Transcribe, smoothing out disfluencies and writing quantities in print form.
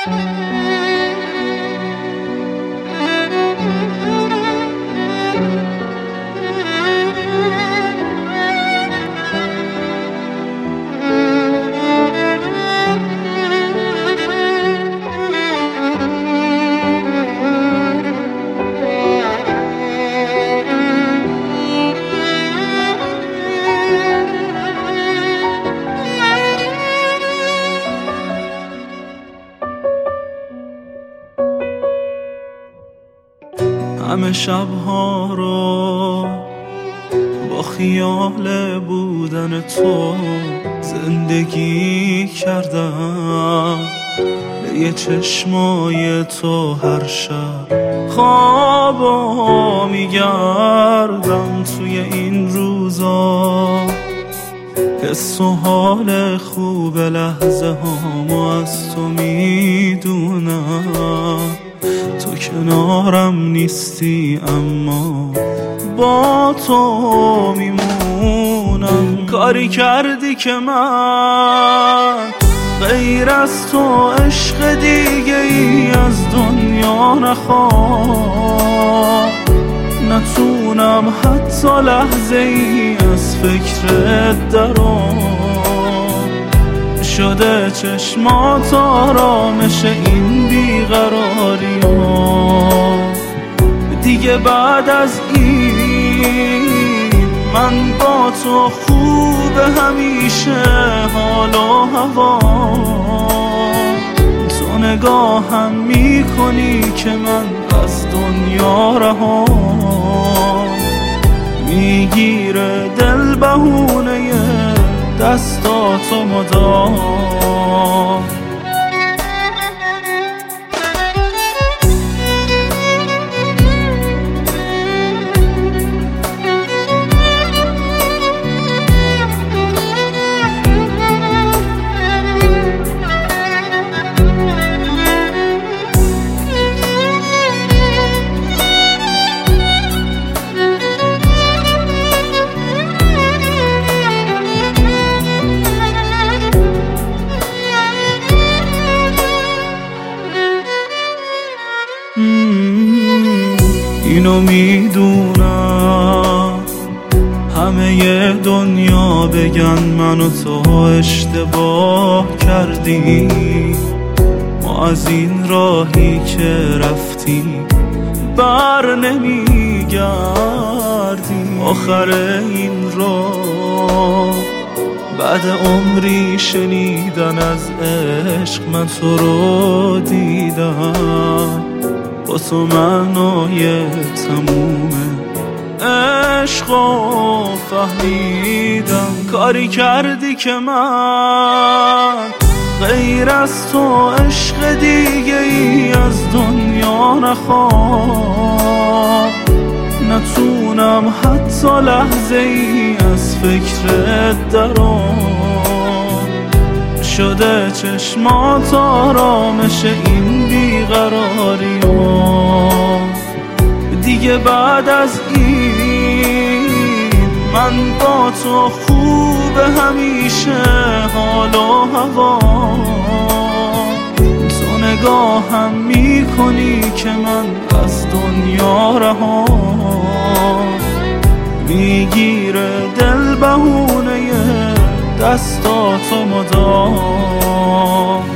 همه شبها رو با خیال بودن تو زندگی کردم، به یه چشمای تو هر شب خوابا میگردم. توی این روزا حس و حال خوب لحظه هامو از تو میدونم. تو کنارم نیستی اما با تو میمونم. کاری کردی که من غیر از تو عشق دیگه ای از دنیا نخوام. نتونم حتی لحظه ای از فکرت درام. شده چشمات آرامش این بیقراری ها. دیگه بعد از این من با تو خوب همیشه حال و هوا. تو نگاهم میکنی که من از دنیا رهام. میگیره دل بهونه دستاتو مدام. اینو میدونم همه دنیا بگن من و تو اشتباه کردیم. ما از این راهی که رفتیم بر نمیگردیم. آخر این راه بعد عمری شنیدن از عشق من تو رو دیدم. با تو معنای تمومه عشقو فهمیدم. کاری کردی که من غیر از تو عشق دیگه ای از دنیا نخوام. نتونم حتی لحظه ای از فکرت درام. شده چشمات آرامش این بیقراری ها. دیگه بعد از این من با تو خوب همیشه حال و هوا. تو نگاهم میکنی که من از دنیا رهام. میگیره دل بهونه دستاتو مدام.